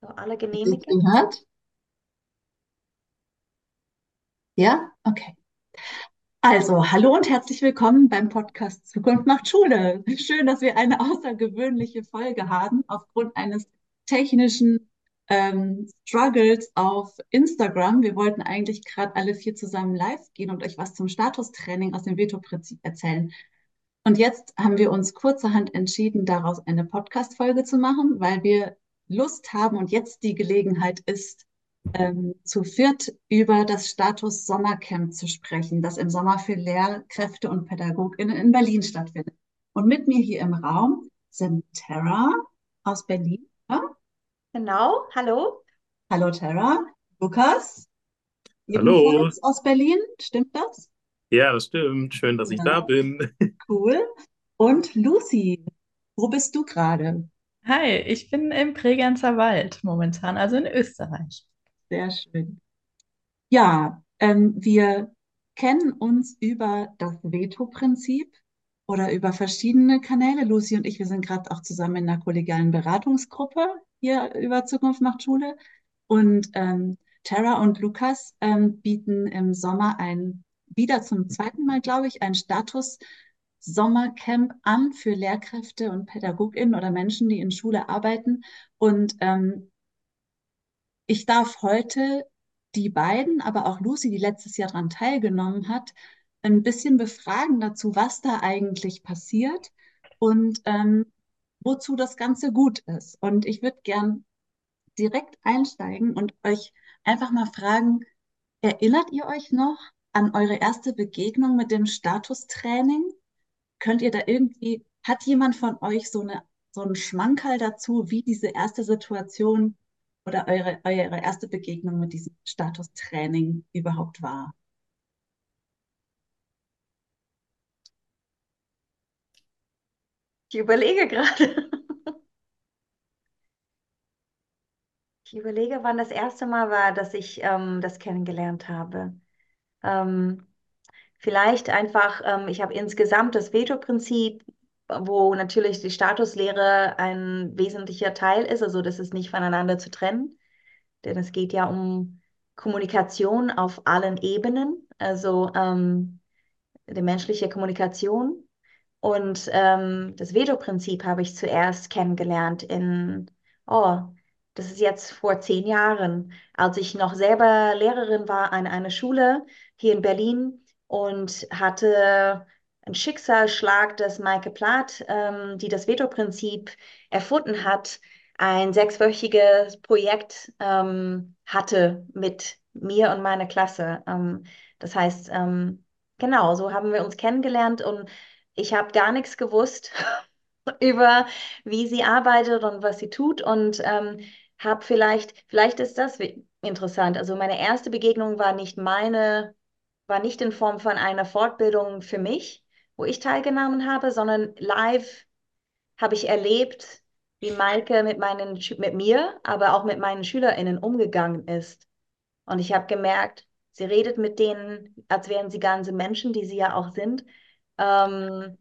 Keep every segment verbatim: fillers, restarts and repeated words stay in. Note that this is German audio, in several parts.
So, alle Wird jetzt genehmigen? gehört? Ja? Okay. Also, hallo und herzlich willkommen beim Podcast Zukunft macht Schule. Schön, dass wir eine außergewöhnliche Folge haben aufgrund eines technischen ähm, Struggles auf Instagram. Wir wollten eigentlich gerade alle vier zusammen live gehen und euch was zum Statustraining aus dem Veto-Prinzip erzählen. Und jetzt haben wir uns kurzerhand entschieden, daraus eine Podcast-Folge zu machen, weil wir Lust haben und jetzt die Gelegenheit ist, ähm, zu viert über das Status Sommercamp zu sprechen, das im Sommer für Lehrkräfte und PädagogInnen in Berlin stattfindet. Und mit mir hier im Raum sind Tara aus Berlin. Ja? Genau, hallo. Hallo Tara. Lukas, Hallo, ebenfalls aus Berlin. Stimmt das? ja, das stimmt. Schön, dass ich da Ja, bin. cool. Und Lucy, wo bist du gerade? Hi, ich bin im Bregenzer Wald momentan, also in Österreich. Sehr schön. Ja, ähm, wir kennen uns über das Veto-Prinzip oder über verschiedene Kanäle. Lucy und ich, wir sind gerade auch zusammen in einer kollegialen Beratungsgruppe hier über Zukunft macht Schule. Und ähm, Tara und Lukas ähm, bieten im Sommer ein, wieder zum zweiten Mal, glaube ich, ein Status-Sommercamp an für Lehrkräfte und PädagogInnen oder Menschen, die in Schule arbeiten. Und ähm, ich darf heute die beiden, aber auch Lucy, die letztes Jahr daran teilgenommen hat, ein bisschen befragen dazu, was da eigentlich passiert und ähm, wozu das Ganze gut ist. Und ich würde gern direkt einsteigen und euch einfach mal fragen, erinnert ihr euch noch an eure erste Begegnung mit dem Statustraining? Könnt ihr da irgendwie, hat jemand von euch so eine, so einen Schmankerl dazu, wie diese erste Situation oder eure, eure erste Begegnung mit diesem Statustraining überhaupt war? Ich überlege gerade. Ich überlege, wann das erste Mal war, dass ich ähm, das kennengelernt habe. Ähm, Vielleicht einfach, ähm, ich habe insgesamt das Veto-Prinzip, wo natürlich die Statuslehre ein wesentlicher Teil ist, also das ist nicht voneinander zu trennen, denn es geht ja um Kommunikation auf allen Ebenen, also ähm, die menschliche Kommunikation. Und ähm, das Veto-Prinzip habe ich zuerst kennengelernt in, oh, das ist jetzt vor zehn Jahren, als ich noch selber Lehrerin war an einer Schule hier in Berlin und hatte einen Schicksalsschlag, dass Maike Plath, ähm, die das Veto-Prinzip erfunden hat, ein sechswöchiges Projekt ähm, hatte mit mir und meiner Klasse. Ähm, das heißt, ähm, genau, so haben wir uns kennengelernt und ich habe gar nichts gewusst über, wie sie arbeitet und was sie tut und ähm, habe vielleicht, vielleicht ist das wi- interessant. Also meine erste Begegnung war nicht meine, war nicht in Form von einer Fortbildung für mich, wo ich teilgenommen habe, sondern live habe ich erlebt, wie Maike mit meinen, Schü- mit mir, aber auch mit meinen SchülerInnen umgegangen ist. Und ich habe gemerkt, sie redet mit denen, als wären sie ganze Menschen, die sie ja auch sind. Ähm,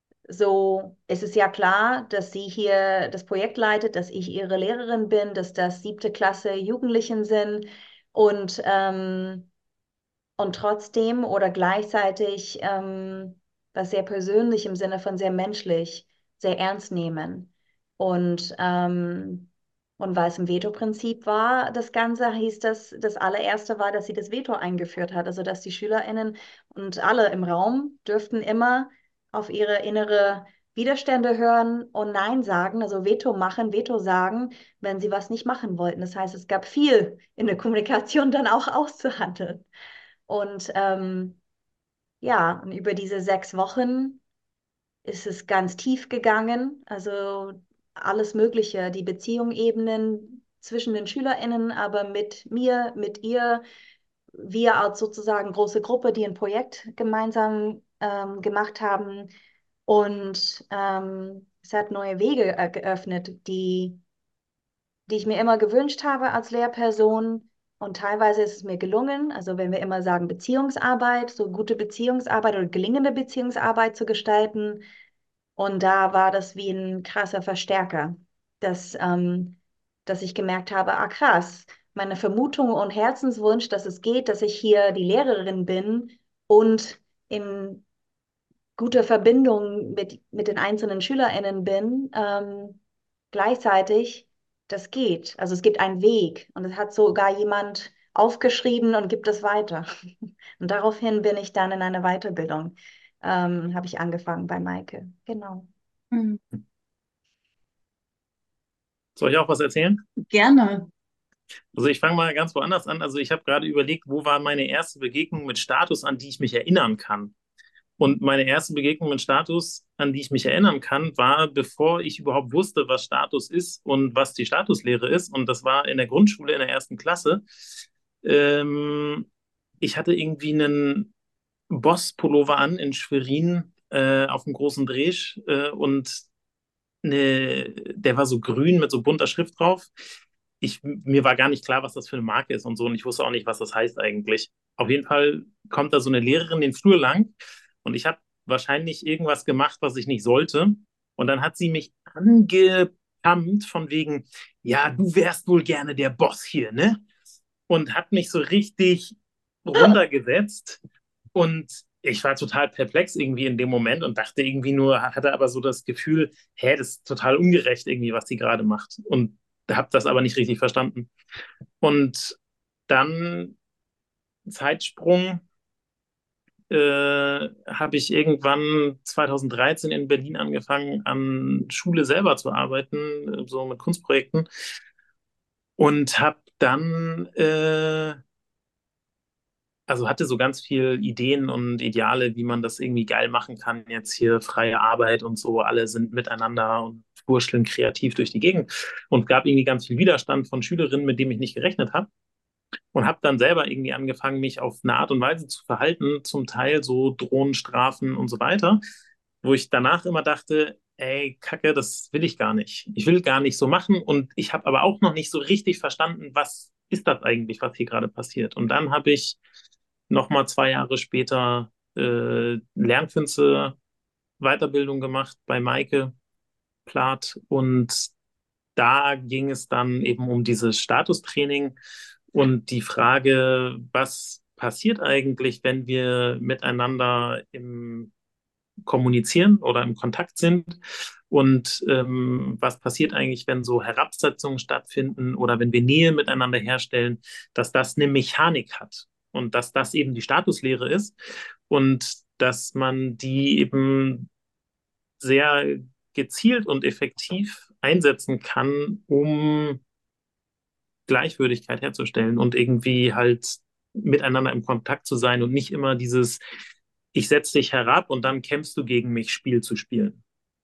so, es ist ja klar, dass sie hier das Projekt leitet, dass ich ihre Lehrerin bin, dass das siebte Klasse Jugendlichen sind und, ähm, und trotzdem oder gleichzeitig ähm, was sehr persönlich im Sinne von sehr menschlich, sehr ernst nehmen. Und, ähm, und weil es im Veto-Prinzip war, das Ganze hieß das, das allererste war, dass sie das Veto eingeführt hat, also dass die SchülerInnen und alle im Raum dürften immer auf ihre innere Widerstände hören und Nein sagen, also Veto machen, Veto sagen, wenn sie was nicht machen wollten. Das heißt, es gab viel in der Kommunikation dann auch auszuhandeln. Und ähm, ja, und über diese sechs Wochen ist es ganz tief gegangen. Also alles Mögliche, die Beziehungsebenen zwischen den SchülerInnen, aber mit mir, mit ihr, wir als sozusagen große Gruppe, die ein Projekt gemeinsam ähm, gemacht haben. Und ähm, es hat neue Wege äh, geöffnet, die die ich mir immer gewünscht habe als Lehrperson. Und teilweise ist es mir gelungen. Also wenn wir immer sagen Beziehungsarbeit, so gute Beziehungsarbeit oder gelingende Beziehungsarbeit zu gestalten. Und da war das wie ein krasser Verstärker, dass, ähm, dass ich gemerkt habe, ah krass, meine Vermutung und Herzenswunsch, dass es geht, dass ich hier die Lehrerin bin und in guter Verbindung mit, mit den einzelnen SchülerInnen bin, ähm, gleichzeitig, das geht. Also es gibt einen Weg und es hat sogar jemand aufgeschrieben und gibt es weiter. Und daraufhin bin ich dann in eine Weiterbildung, ähm, habe ich angefangen bei Maike. Genau. Hm, Soll ich auch was erzählen? gerne. Also ich fange mal ganz woanders an. Also ich habe gerade überlegt, wo war meine erste Begegnung mit Status, an die ich mich erinnern kann. Und meine erste Begegnung mit Status, an die ich mich erinnern kann, war, bevor ich überhaupt wusste, was Status ist und was die Statuslehre ist. Und das war in der Grundschule in der ersten Klasse. Ähm, Ich hatte irgendwie einen Boss-Pullover an in Schwerin äh, auf dem großen Dreh äh, und eine, der war so grün mit so bunter Schrift drauf. Ich, mir war gar nicht klar, was das für eine Marke ist und so, und ich wusste auch nicht, was das heißt eigentlich. Auf jeden Fall kommt da so eine Lehrerin den Flur lang und ich habe wahrscheinlich irgendwas gemacht, was ich nicht sollte. Und dann hat sie mich angepammt von wegen, ja, du wärst wohl gerne der Boss hier, ne? Und hat mich so richtig runtergesetzt. Und ich war total perplex irgendwie in dem Moment und dachte irgendwie nur, hatte aber so das Gefühl, hä, das ist total ungerecht irgendwie, was die gerade macht. Und habe das aber nicht richtig verstanden. Und dann Zeitsprung äh, habe ich irgendwann zwanzig dreizehn in Berlin angefangen, an Schule selber zu arbeiten, so mit Kunstprojekten. Und habe dann äh, also hatte so ganz viel Ideen und Ideale, wie man das irgendwie geil machen kann. Jetzt hier freie Arbeit und so, alle sind miteinander und wurschteln kreativ durch die Gegend. Und gab irgendwie ganz viel Widerstand von Schülerinnen, mit dem ich nicht gerechnet habe. Und habe dann selber irgendwie angefangen, mich auf eine Art und Weise zu verhalten, zum Teil so Drohen, Strafen und so weiter, wo ich danach immer dachte, ey, Kacke, das will ich gar nicht. Ich will gar nicht so machen. Und ich habe aber auch noch nicht so richtig verstanden, was ist das eigentlich, was hier gerade passiert. Und dann habe ich nochmal zwei Jahre später äh, Lernkünste Weiterbildung gemacht bei Maike Plath, und da ging es dann eben um dieses Statustraining und die Frage, was passiert eigentlich, wenn wir miteinander im Kommunizieren oder im Kontakt sind, und ähm, was passiert eigentlich, wenn so Herabsetzungen stattfinden oder wenn wir Nähe miteinander herstellen, dass das eine Mechanik hat und dass das eben die Statuslehre ist und dass man die eben sehr gezielt und effektiv einsetzen kann, um Gleichwürdigkeit herzustellen und irgendwie halt miteinander im Kontakt zu sein und nicht immer dieses ich setze dich herab und dann kämpfst du gegen mich Spiel zu spielen.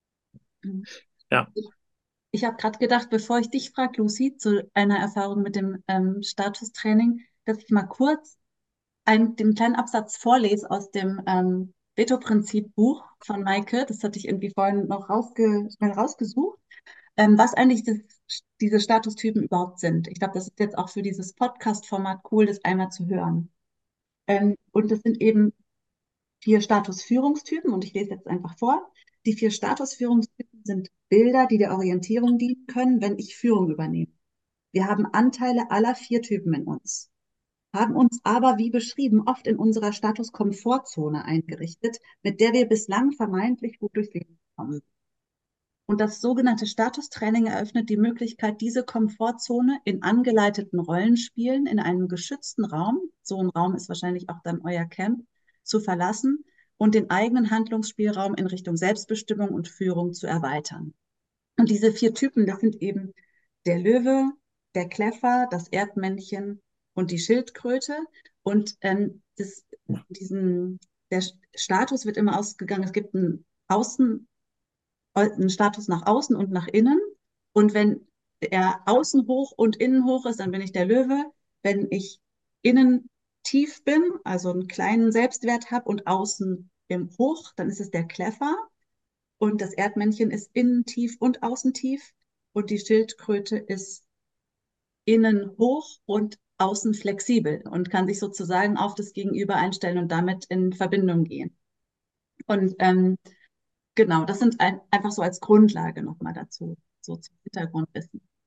Ja. Ich, ich habe gerade gedacht, bevor ich dich frage, Lucy, zu einer Erfahrung mit dem ähm, Statustraining, dass ich mal kurz einen, den kleinen Absatz vorlese aus dem ähm, Veto-Prinzip-Buch von Maike. Das hatte ich irgendwie vorhin noch rausge schnell rausgesucht, ähm, was eigentlich das, diese Statustypen überhaupt sind. Ich glaube, das ist jetzt auch für dieses Podcast-Format cool, das einmal zu hören. Ähm, und das sind eben vier Statusführungstypen und ich lese jetzt einfach vor. Die vier Statusführungstypen sind Bilder, die der Orientierung dienen können, wenn ich Führung übernehme. Wir haben Anteile aller vier Typen in uns, haben uns aber, wie beschrieben, oft in unserer Status-Komfortzone eingerichtet, mit der wir bislang vermeintlich gut durchs Leben kommen. Und das sogenannte Statustraining eröffnet die Möglichkeit, diese Komfortzone in angeleiteten Rollenspielen in einem geschützten Raum, so ein Raum ist wahrscheinlich auch dann euer Camp, zu verlassen und den eigenen Handlungsspielraum in Richtung Selbstbestimmung und Führung zu erweitern. Und diese vier Typen, das sind eben der Löwe, der Kläffer, das Erdmännchen und die Schildkröte. Und ähm, das, diesen, der Status wird immer ausgegangen, es gibt einen Außen, einen Status nach außen und nach innen. Und wenn er außen hoch und innen hoch ist, dann bin ich der Löwe. Wenn ich innen tief bin, also einen kleinen Selbstwert habe und außen im Hoch, dann ist es der Kläffer. Und das Erdmännchen ist innen tief und außen tief. Und die Schildkröte ist innen hoch und außen flexibel und kann sich sozusagen auf das Gegenüber einstellen und damit in Verbindung gehen. Und ähm, genau, das sind ein, einfach so als Grundlage nochmal dazu, so zum Hintergrundwissen.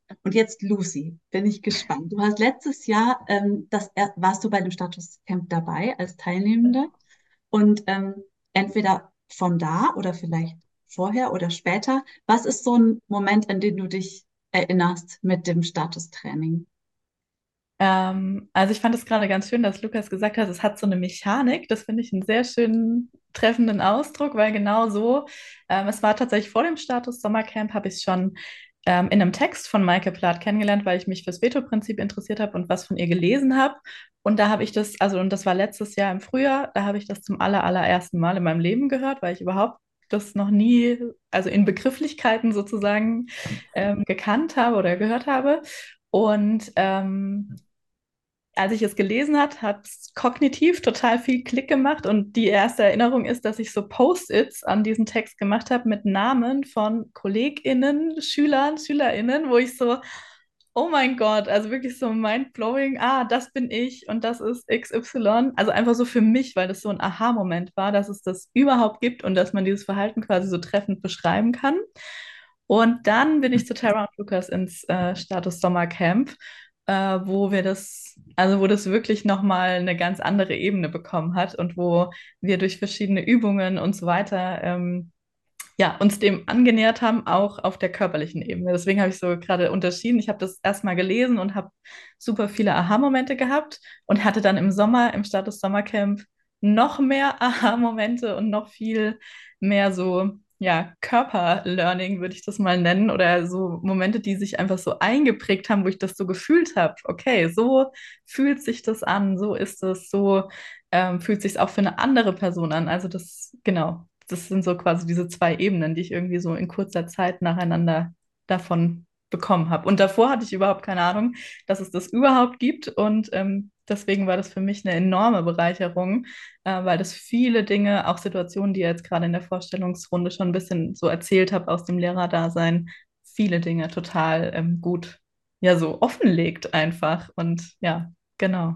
Und jetzt Lucy, bin ich gespannt. Du hast letztes Jahr, ähm, das, er- warst du bei dem Statuscamp dabei als Teilnehmende und ähm, entweder von da oder vielleicht vorher oder später. Was ist so ein Moment, an den du dich erinnerst mit dem Statustraining? Ähm, also ich fand es gerade ganz schön, dass Lukas gesagt hat, es hat so eine Mechanik. Das finde ich einen sehr schönen, treffenden Ausdruck, weil genau so, ähm, es war tatsächlich vor dem Status Sommercamp, habe ich es schon ähm, in einem Text von Maike Plath kennengelernt, weil ich mich fürs Veto-Prinzip interessiert habe und was von ihr gelesen habe. Und da habe ich das, also und das war letztes Jahr im Frühjahr, da habe ich das zum aller, allerersten Mal in meinem Leben gehört, weil ich überhaupt das noch nie, also in Begrifflichkeiten sozusagen ähm, gekannt habe oder gehört habe. Und ähm, als ich es gelesen habe, hat es kognitiv total viel Klick gemacht. Und die erste Erinnerung ist, dass ich so Post-its an diesen Text gemacht habe mit Namen von KollegInnen, Schülern, SchülerInnen, wo ich so, oh mein Gott, also wirklich so mindblowing, ah, das bin ich und das ist X Y. Also einfach so für mich, weil das so ein Aha-Moment war, dass es das überhaupt gibt und dass man dieses Verhalten quasi so treffend beschreiben kann. Und dann bin ich zu Tara und Lukas ins äh, Status Sommercamp, äh, wo wir das, also wo das wirklich nochmal eine ganz andere Ebene bekommen hat und wo wir durch verschiedene Übungen und so weiter ähm, ja, uns dem angenähert haben, auch auf der körperlichen Ebene. Deswegen habe ich so gerade unterschieden. Ich habe das erstmal gelesen und habe super viele Aha-Momente gehabt und hatte dann im Sommer, im Status Sommercamp, noch mehr Aha-Momente und noch viel mehr so, ja, Körper-Learning, würde ich das mal nennen, oder so Momente, die sich einfach so eingeprägt haben, wo ich das so gefühlt habe. Okay, so fühlt sich das an, so ist es, so ähm, fühlt sich auch für eine andere Person an. Also das, genau, das sind so quasi diese zwei Ebenen, die ich irgendwie so in kurzer Zeit nacheinander davon bekommen habe. Und davor hatte ich überhaupt keine Ahnung, dass es das überhaupt gibt. Und ähm, deswegen war das für mich eine enorme Bereicherung, äh, weil das viele Dinge, auch Situationen, die ihr jetzt gerade in der Vorstellungsrunde schon ein bisschen so erzählt habt aus dem Lehrerdasein, viele Dinge total ähm, gut, ja, so offenlegt einfach. Und ja, genau.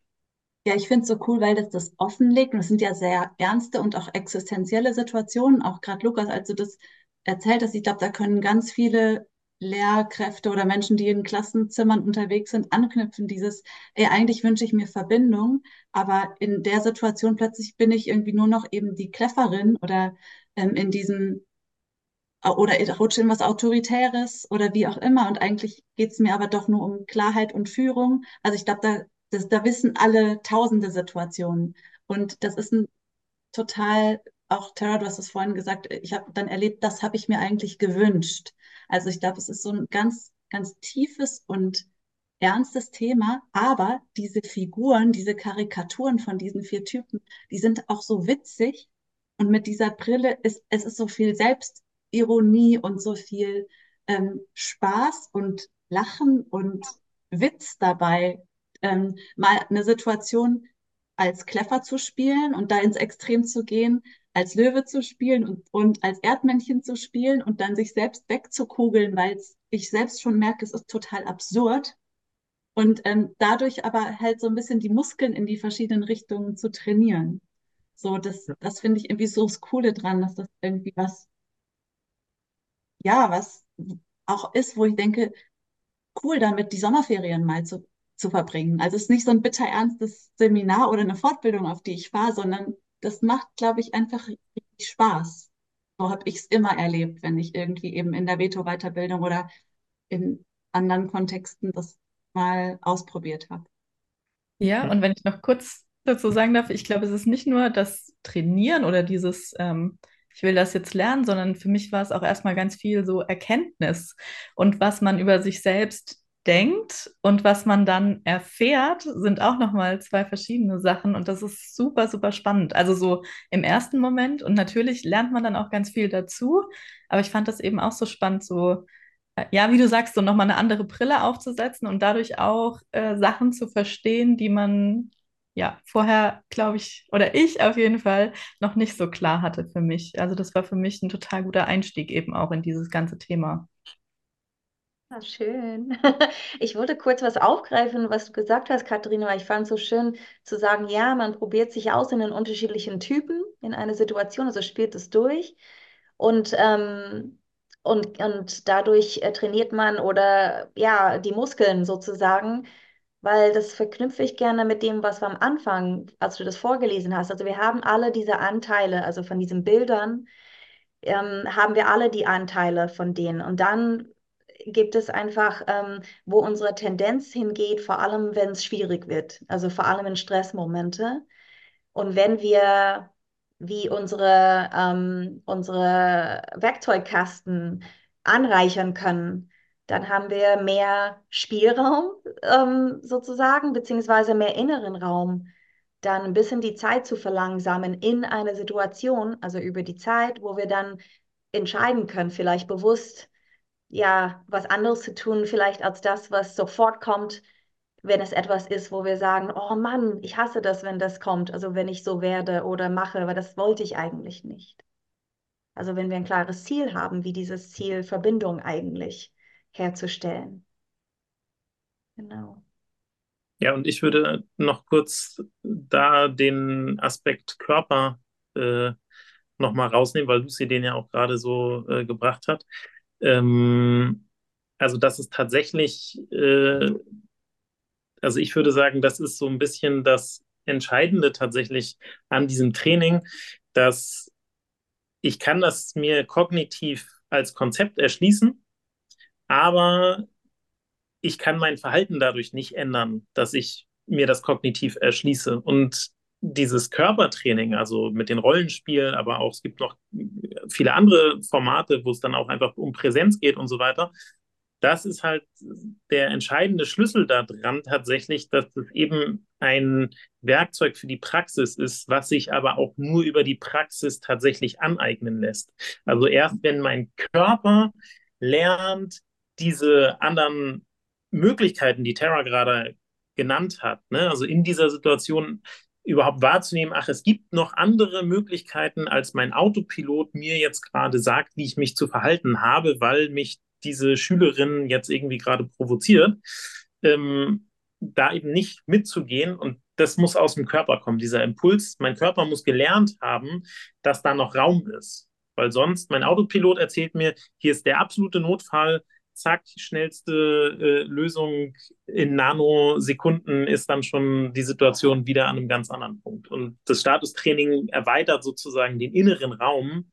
Ja, ich finde es so cool, weil das das offenlegt. Und es sind ja sehr ernste und auch existenzielle Situationen. Auch gerade Lukas, als du das erzählt hast, ich glaube, da können ganz viele Lehrkräfte oder Menschen, die in Klassenzimmern unterwegs sind, anknüpfen. Dieses, ey, eigentlich wünsche ich mir Verbindung, aber in der Situation plötzlich bin ich irgendwie nur noch eben die Klefferin oder ähm, in diesem, oder ich rutsche in was Autoritäres oder wie auch immer. Und eigentlich geht es mir aber doch nur um Klarheit und Führung. Also ich glaube, da, das, da wissen alle tausende Situationen. Und das ist ein total, auch Tara, du hast es vorhin gesagt, ich habe dann erlebt, das habe ich mir eigentlich gewünscht. Also ich glaube, es ist so ein ganz, ganz tiefes und ernstes Thema, aber diese Figuren, diese Karikaturen von diesen vier Typen, die sind auch so witzig und mit dieser Brille ist es ist so viel Selbstironie und so viel ähm, Spaß und Lachen und Witz dabei. Ähm, mal eine Situation als Kleffer zu spielen und da ins Extrem zu gehen, als Löwe zu spielen und, und als Erdmännchen zu spielen und dann sich selbst wegzukugeln, weil ich selbst schon merke, es ist total absurd. Und ähm, dadurch aber halt so ein bisschen die Muskeln in die verschiedenen Richtungen zu trainieren. So, das, das finde ich irgendwie so das Coole dran, dass das irgendwie was, ja, was auch ist, wo ich denke, cool, damit die Sommerferien mal zu, zu verbringen. Also es ist nicht so ein bitter ernstes Seminar oder eine Fortbildung, auf die ich fahre, sondern das macht, glaube ich, einfach richtig Spaß. So habe ich es immer erlebt, wenn ich irgendwie eben in der Veto-Weiterbildung oder in anderen Kontexten das mal ausprobiert habe. Ja, und wenn ich noch kurz dazu sagen darf, ich glaube, es ist nicht nur das Trainieren oder dieses, ähm, ich will das jetzt lernen, sondern für mich war es auch erstmal ganz viel so Erkenntnis und was man über sich selbst denkt und was man dann erfährt, sind auch nochmal zwei verschiedene Sachen und das ist super, super spannend. Also so im ersten Moment und natürlich lernt man dann auch ganz viel dazu, aber ich fand das eben auch so spannend, so äh, ja, wie du sagst, so nochmal eine andere Brille aufzusetzen und dadurch auch äh, Sachen zu verstehen, die man ja vorher, glaube ich, oder ich auf jeden Fall noch nicht so klar hatte für mich. Also das war für mich ein total guter Einstieg eben auch in dieses ganze Thema. Ah, schön. Ich wollte kurz was aufgreifen, was du gesagt hast, Katharina, weil ich fand es so schön zu sagen, ja, man probiert sich aus in den unterschiedlichen Typen in einer Situation, also spielt es durch. Und, ähm, Und, und dadurch äh, trainiert man oder ja, die Muskeln sozusagen, weil das verknüpfe ich gerne mit dem, was wir am Anfang, als du das vorgelesen hast. Also wir haben alle diese Anteile, also von diesen Bildern, ähm, haben wir alle die Anteile von denen. Und dann gibt es einfach, ähm, wo unsere Tendenz hingeht, vor allem wenn es schwierig wird, also vor allem in Stressmomente. Und wenn wir wie unsere, ähm, unsere Werkzeugkasten anreichern können, dann haben wir mehr Spielraum ähm, sozusagen, beziehungsweise mehr inneren Raum, dann ein bisschen die Zeit zu verlangsamen in einer Situation, also über die Zeit, wo wir dann entscheiden können, vielleicht bewusst, ja, was anderes zu tun, vielleicht als das, was sofort kommt, wenn es etwas ist, wo wir sagen, oh Mann, ich hasse das, wenn das kommt, also wenn ich so werde oder mache, weil das wollte ich eigentlich nicht. Also wenn wir ein klares Ziel haben, wie dieses Ziel Verbindung eigentlich herzustellen. Genau. Ja, und ich würde noch kurz da den Aspekt Körper äh, nochmal rausnehmen, weil Lucy den ja auch gerade so äh, gebracht hat. Ähm, also das ist tatsächlich, äh, also ich würde sagen, das ist so ein bisschen das Entscheidende tatsächlich an diesem Training, dass ich kann das mir kognitiv als Konzept erschließen, aber ich kann mein Verhalten dadurch nicht ändern, dass ich mir das kognitiv erschließe. Und dieses Körpertraining, also mit den Rollenspielen, aber auch es gibt noch viele andere Formate, wo es dann auch einfach um Präsenz geht und so weiter. Das ist halt der entscheidende Schlüssel daran tatsächlich, dass es eben ein Werkzeug für die Praxis ist, was sich aber auch nur über die Praxis tatsächlich aneignen lässt. Also erst wenn mein Körper lernt, diese anderen Möglichkeiten, die Tara gerade genannt hat, ne? Also in dieser Situation überhaupt wahrzunehmen, ach, es gibt noch andere Möglichkeiten, als mein Autopilot mir jetzt gerade sagt, wie ich mich zu verhalten habe, weil mich diese Schülerin jetzt irgendwie gerade provoziert, ähm, da eben nicht mitzugehen. Und das muss aus dem Körper kommen, dieser Impuls. Mein Körper muss gelernt haben, dass da noch Raum ist. Weil sonst, mein Autopilot erzählt mir, hier ist der absolute Notfall, zack, schnellste äh, Lösung in Nanosekunden ist dann schon die Situation wieder an einem ganz anderen Punkt. Und das Statustraining erweitert sozusagen den inneren Raum,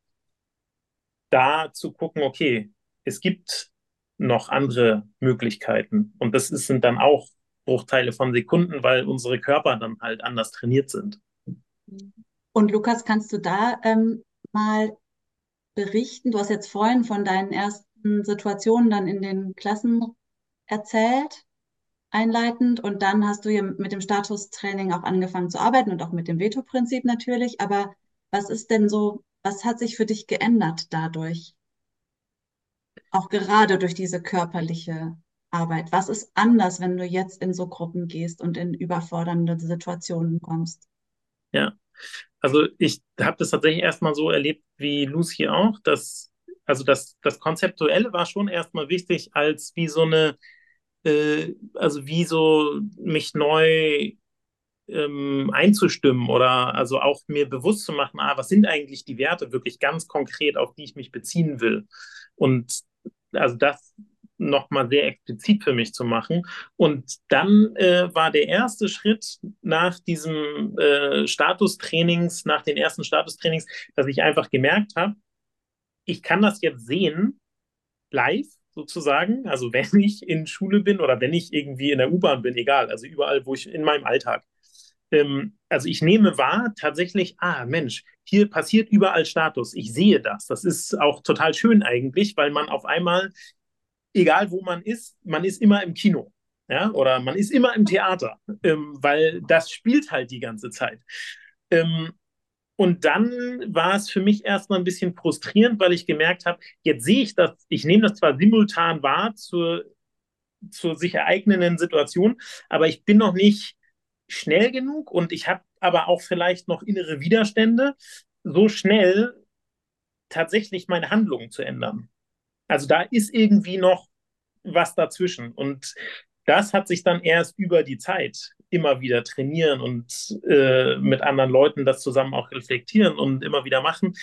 da zu gucken, okay, es gibt noch andere Möglichkeiten. Und das ist, sind dann auch Bruchteile von Sekunden, weil unsere Körper dann halt anders trainiert sind. Und Lukas, kannst du da ähm, mal berichten? Du hast jetzt vorhin von deinen ersten Situationen dann in den Klassen erzählt, einleitend. Und dann hast du ja mit dem Statustraining auch angefangen zu arbeiten und auch mit dem Veto-Prinzip natürlich. Aber was ist denn so, was hat sich für dich geändert dadurch? Auch gerade durch diese körperliche Arbeit. Was ist anders, wenn du jetzt in so Gruppen gehst und in überfordernde Situationen kommst? Ja, also ich habe das tatsächlich erstmal so erlebt wie Lucy auch, dass also das, das Konzeptuelle war schon erstmal wichtig als wie so eine, äh, also wie so mich neu ähm, einzustimmen oder also auch mir bewusst zu machen, ah, was sind eigentlich die Werte wirklich ganz konkret, auf die ich mich beziehen will. Und also das nochmal sehr explizit für mich zu machen. Und dann äh, war der erste Schritt nach diesem äh, Statustrainings, nach den ersten Statustrainings, dass ich einfach gemerkt habe, ich kann das jetzt sehen, live sozusagen, also wenn ich in Schule bin oder wenn ich irgendwie in der U-Bahn bin, egal, also überall, wo ich in meinem Alltag. Ähm, also ich nehme wahr tatsächlich, ah Mensch, hier passiert überall Status, ich sehe das. Das ist auch total schön eigentlich, weil man auf einmal, egal wo man ist, man ist immer im Kino. Ja, oder man ist immer im Theater, ähm, weil das spielt halt die ganze Zeit. Ähm, und dann war es für mich erstmal ein bisschen frustrierend, weil ich gemerkt habe, jetzt sehe ich das, ich nehme das zwar simultan wahr zur, zur sich ereignenden Situation, aber ich bin noch nicht schnell genug und ich habe aber auch vielleicht noch innere Widerstände, so schnell tatsächlich meine Handlungen zu ändern. Also da ist irgendwie noch was dazwischen. Und das hat sich dann erst über die Zeit immer wieder trainieren und äh, mit anderen Leuten das zusammen auch reflektieren und immer wieder machen.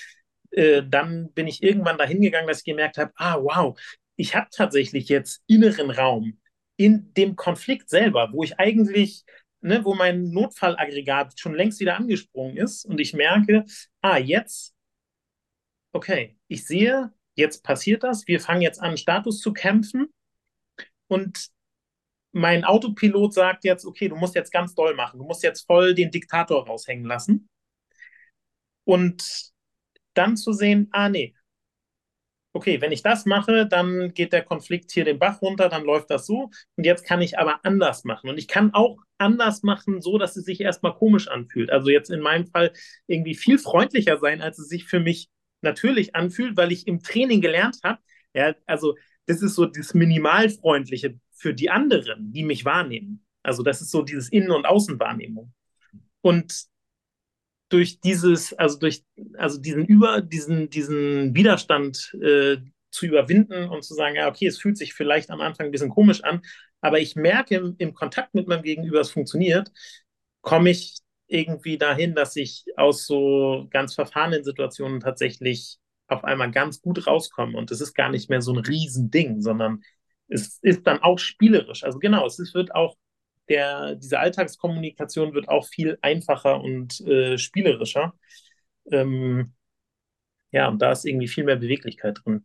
äh, dann bin ich irgendwann dahin gegangen, dass ich gemerkt habe, ah, wow, ich habe tatsächlich jetzt inneren Raum in dem Konflikt selber, wo ich eigentlich, ne, wo mein Notfallaggregat schon längst wieder angesprungen ist und ich merke, ah, jetzt, okay, ich sehe, jetzt passiert das, wir fangen jetzt an, Status zu kämpfen und mein Autopilot sagt jetzt, okay, du musst jetzt ganz doll machen, du musst jetzt voll den Diktator raushängen lassen und dann zu sehen, ah, nee, okay, wenn ich das mache, dann geht der Konflikt hier den Bach runter, dann läuft das so. Und jetzt kann ich aber anders machen. Und ich kann auch anders machen, so dass es sich erstmal komisch anfühlt. Also jetzt in meinem Fall irgendwie viel freundlicher sein, als es sich für mich natürlich anfühlt, weil ich im Training gelernt habe. Ja, also das ist so das Minimalfreundliche für die anderen, die mich wahrnehmen. Also das ist so dieses Innen- und Außenwahrnehmung. Und durch dieses, also durch, also diesen über, diesen, diesen Widerstand äh, zu überwinden und zu sagen, ja, okay, es fühlt sich vielleicht am Anfang ein bisschen komisch an, aber ich merke im, im Kontakt mit meinem Gegenüber, es funktioniert, komme ich irgendwie dahin, dass ich aus so ganz verfahrenen Situationen tatsächlich auf einmal ganz gut rauskomme. Und es ist gar nicht mehr so ein Riesending, sondern es ist dann auch spielerisch. Also genau, es ist, wird auch der, diese Alltagskommunikation wird auch viel einfacher und äh, spielerischer. Ähm, ja, und da ist irgendwie viel mehr Beweglichkeit drin.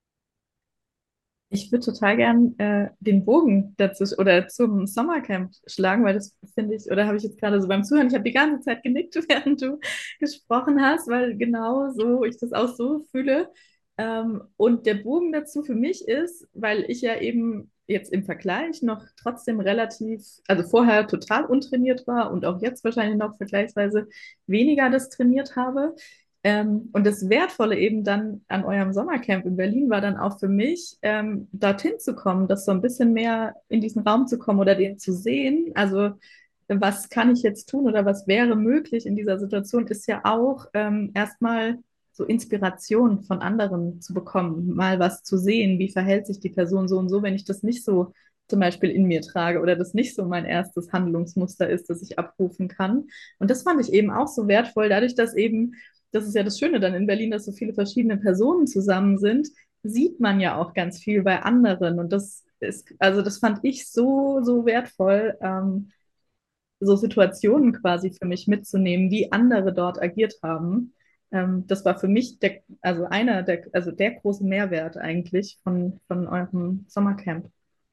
Ich würde total gern äh, den Bogen dazu oder zum Sommercamp schlagen, weil das finde ich, oder habe ich jetzt gerade so beim Zuhören, ich habe die ganze Zeit genickt, während du gesprochen hast, weil genau so ich das auch so fühle. Ähm, und der Bogen dazu für mich ist, weil ich ja eben jetzt im Vergleich noch trotzdem relativ, also vorher total untrainiert war und auch jetzt wahrscheinlich noch vergleichsweise weniger das trainiert habe. Ähm, und das Wertvolle eben dann an eurem Sommercamp in Berlin war dann auch für mich, ähm, dorthin zu kommen, das so ein bisschen mehr in diesen Raum zu kommen oder den zu sehen. Also was kann ich jetzt tun oder was wäre möglich in dieser Situation, ist ja auch ähm, erstmal so Inspiration von anderen zu bekommen, mal was zu sehen, wie verhält sich die Person so und so, wenn ich das nicht so zum Beispiel in mir trage oder das nicht so mein erstes Handlungsmuster ist, das ich abrufen kann. Und das fand ich eben auch so wertvoll, dadurch, dass eben das ist ja das Schöne dann in Berlin, dass so viele verschiedene Personen zusammen sind, sieht man ja auch ganz viel bei anderen. Und das ist, also das fand ich so, so wertvoll, ähm, so Situationen quasi für mich mitzunehmen, wie andere dort agiert haben. Ähm, das war für mich der, also einer der, also der große Mehrwert eigentlich von, von eurem Sommercamp.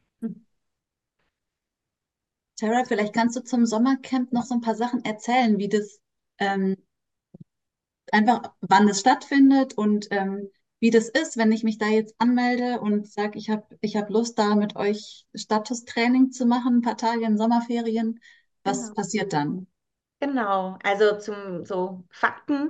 Sarah, vielleicht kannst du zum Sommercamp noch so ein paar Sachen erzählen, wie das ähm, einfach, wann es stattfindet und ähm, wie das ist, wenn ich mich da jetzt anmelde und sage, ich habe ich hab Lust, da mit euch Statustraining zu machen, ein paar Tage in Sommerferien. Was Genau. passiert dann? Genau, also zum so Fakten.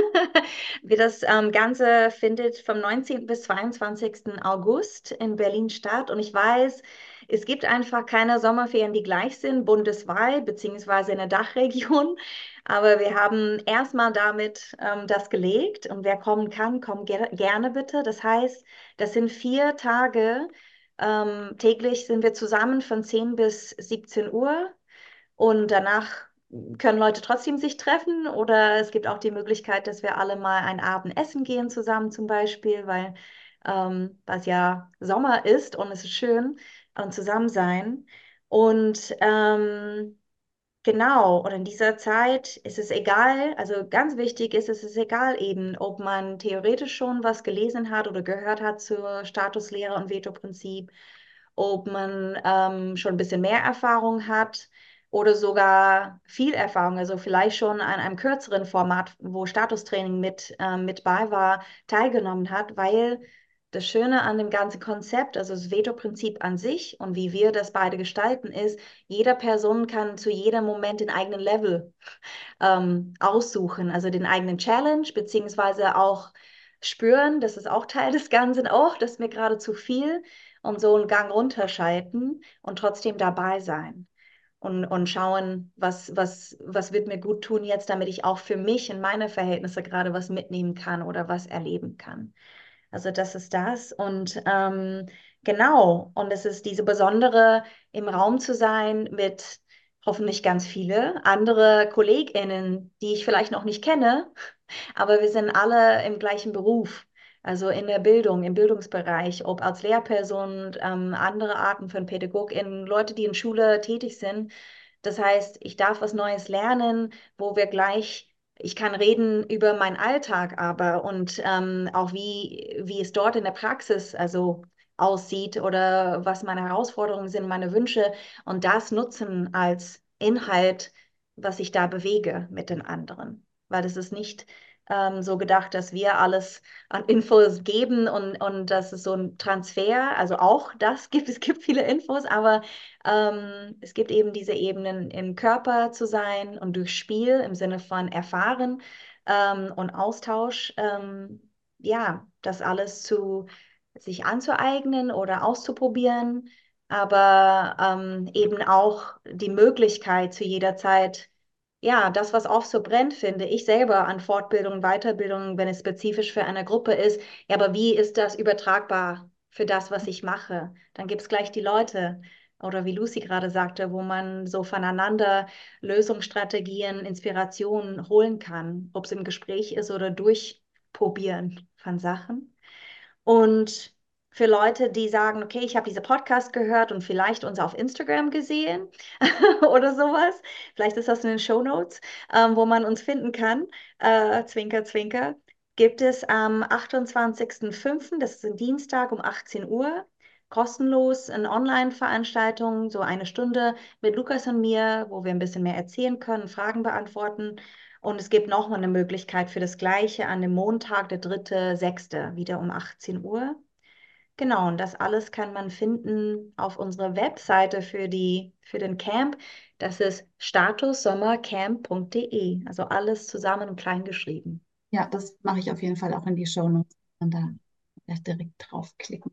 Wie das ähm, Ganze findet vom neunzehnten bis zweiundzwanzigsten August in Berlin statt. Und ich weiß, es gibt einfach keine Sommerferien, die gleich sind, bundesweit, beziehungsweise in der Dachregion. Aber wir haben erstmal damit ähm, das gelegt. Und wer kommen kann, kommt ger gerne bitte. Das heißt, das sind vier Tage. Ähm, täglich sind wir zusammen von zehn bis siebzehn Uhr. Und danach können Leute trotzdem sich treffen oder es gibt auch die Möglichkeit, dass wir alle mal einen Abend essen gehen zusammen zum Beispiel, weil ähm, was ja Sommer ist und es ist schön und zusammen sein. Und ähm, genau, und in dieser Zeit ist es egal, also ganz wichtig ist, es ist egal eben, ob man theoretisch schon was gelesen hat oder gehört hat zur Statuslehre und Veto-Prinzip, ob man ähm, schon ein bisschen mehr Erfahrung hat oder sogar viel Erfahrung, also vielleicht schon an einem kürzeren Format, wo Statustraining mit, ähm, mit bei war, teilgenommen hat, weil das Schöne an dem ganzen Konzept, also das Veto-Prinzip an sich und wie wir das beide gestalten, ist, jeder Person kann zu jedem Moment den eigenen Level ähm, aussuchen, also den eigenen Challenge, beziehungsweise auch spüren, das ist auch Teil des Ganzen, auch, das ist mir gerade zu viel und so einen Gang runterschalten und trotzdem dabei sein. Und, und schauen, was, was, was wird mir gut tun jetzt, damit ich auch für mich in meine Verhältnisse gerade was mitnehmen kann oder was erleben kann. Also das ist das. Und ähm, genau, und es ist diese besondere, im Raum zu sein mit hoffentlich ganz viele andere KollegInnen, die ich vielleicht noch nicht kenne, aber wir sind alle im gleichen Beruf. Also in der Bildung, im Bildungsbereich, ob als Lehrperson, ähm, andere Arten von PädagogInnen, Leute, die in Schule tätig sind. Das heißt, ich darf was Neues lernen, wo wir gleich, ich kann reden über meinen Alltag aber und ähm, auch wie, wie es dort in der Praxis also aussieht oder was meine Herausforderungen sind, meine Wünsche und das nutzen als Inhalt, was ich da bewege mit den anderen. Weil es ist nicht ähm, so gedacht, dass wir alles an Infos geben und, und das ist so ein Transfer. Also auch das gibt, es gibt viele Infos, aber ähm, es gibt eben diese Ebenen im Körper zu sein und durch Spiel im Sinne von Erfahren ähm, und Austausch, ähm, ja, das alles zu sich anzueignen oder auszuprobieren, aber ähm, eben auch die Möglichkeit zu jeder Zeit, ja, das, was oft so brennt, finde ich selber an Fortbildung, Weiterbildung, wenn es spezifisch für eine Gruppe ist. Ja, aber wie ist das übertragbar für das, was ich mache? Dann gibt es gleich die Leute. Oder wie Lucy gerade sagte, wo man so voneinander Lösungsstrategien, Inspirationen holen kann, ob es im Gespräch ist oder durchprobieren von Sachen. Und für Leute, die sagen, okay, ich habe diese Podcast gehört und vielleicht uns auf Instagram gesehen oder sowas, vielleicht ist das in den Shownotes, ähm, wo man uns finden kann, äh, Zwinker, Zwinker, gibt es am achtundzwanzigsten fünften, das ist ein Dienstag um achtzehn Uhr, kostenlos eine Online-Veranstaltung, so eine Stunde mit Lukas und mir, wo wir ein bisschen mehr erzählen können, Fragen beantworten. Und es gibt noch mal eine Möglichkeit für das Gleiche an dem Montag, der dritte, sechste, wieder um achtzehn Uhr. Genau, und das alles kann man finden auf unserer Webseite für die, für den Camp. Das ist status sommercamp punkt de. Also alles zusammen und klein geschrieben. Ja, das mache ich auf jeden Fall auch in die Shownotes und da gleich direkt draufklicken.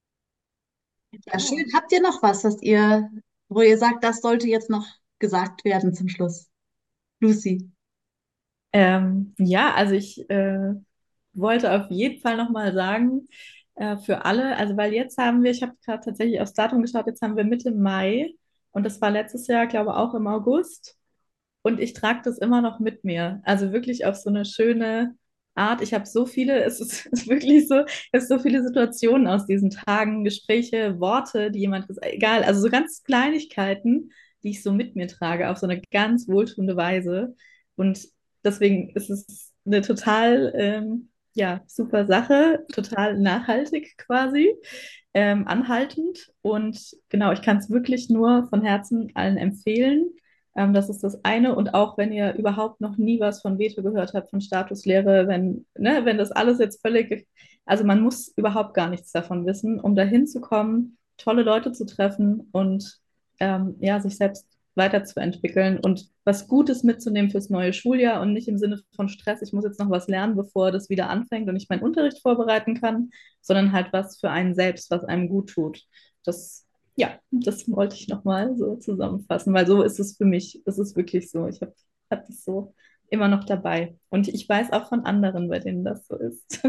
Ja, schön. Genau. Habt ihr noch was, was ihr, wo ihr sagt, das sollte jetzt noch gesagt werden zum Schluss? Lucy. Ähm, ja, also ich äh, wollte auf jeden Fall nochmal sagen, äh, für alle, also weil jetzt haben wir, ich habe gerade tatsächlich aufs Datum geschaut, jetzt haben wir Mitte Mai und das war letztes Jahr, glaube ich, auch im August. Und ich trage das immer noch mit mir. Also wirklich auf so eine schöne Art. Ich habe so viele, es ist, es ist wirklich so, es ist so viele Situationen aus diesen Tagen, Gespräche, Worte, die jemand gesagt, egal, also so ganz Kleinigkeiten, die ich so mit mir trage, auf so eine ganz wohltuende Weise. Und deswegen ist es eine total, ähm, ja, super Sache, total nachhaltig quasi, ähm, anhaltend. Und genau, ich kann es wirklich nur von Herzen allen empfehlen. Ähm, das ist das eine. Und auch wenn ihr überhaupt noch nie was von Veto gehört habt, von Statuslehre, wenn, ne, wenn das alles jetzt völlig, also man muss überhaupt gar nichts davon wissen, um dahin zu kommen, tolle Leute zu treffen und ähm, ja, sich selbst weiterzuentwickeln und was Gutes mitzunehmen fürs neue Schuljahr und nicht im Sinne von Stress, ich muss jetzt noch was lernen, bevor das wieder anfängt und ich meinen Unterricht vorbereiten kann, sondern halt was für einen selbst, was einem gut tut. Das ja, das wollte ich nochmal so zusammenfassen, weil so ist es für mich. Das ist wirklich so. Ich habe hab das so immer noch dabei. Und ich weiß auch von anderen, bei denen das so ist.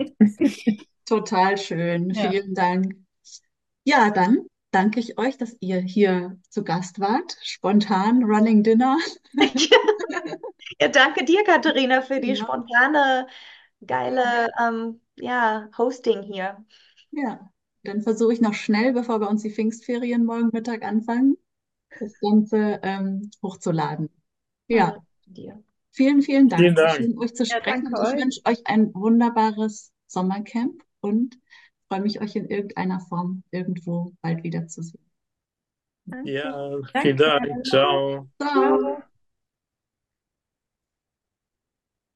Total schön. Ja. Vielen Dank. Ja, dann danke ich euch, dass ihr hier zu Gast wart. Spontan, Running Dinner. Ja, danke dir, Katharina, für die Ja, spontane, geile ähm, ja, Hosting hier. ja. Dann versuche ich noch schnell, bevor wir uns die Pfingstferien morgen Mittag anfangen, das Ganze ähm, hochzuladen. Ah, Ja, danke dir. vielen, vielen Vielen Dank. War Dank. schön, euch zu Ja, sprechen danke und ich euch. wünsche euch ein wunderbares Sommercamp und freue mich, euch in irgendeiner Form irgendwo bald wiederzusehen. Ja, vielen Danke. Dank. Ciao. Ciao. Ciao.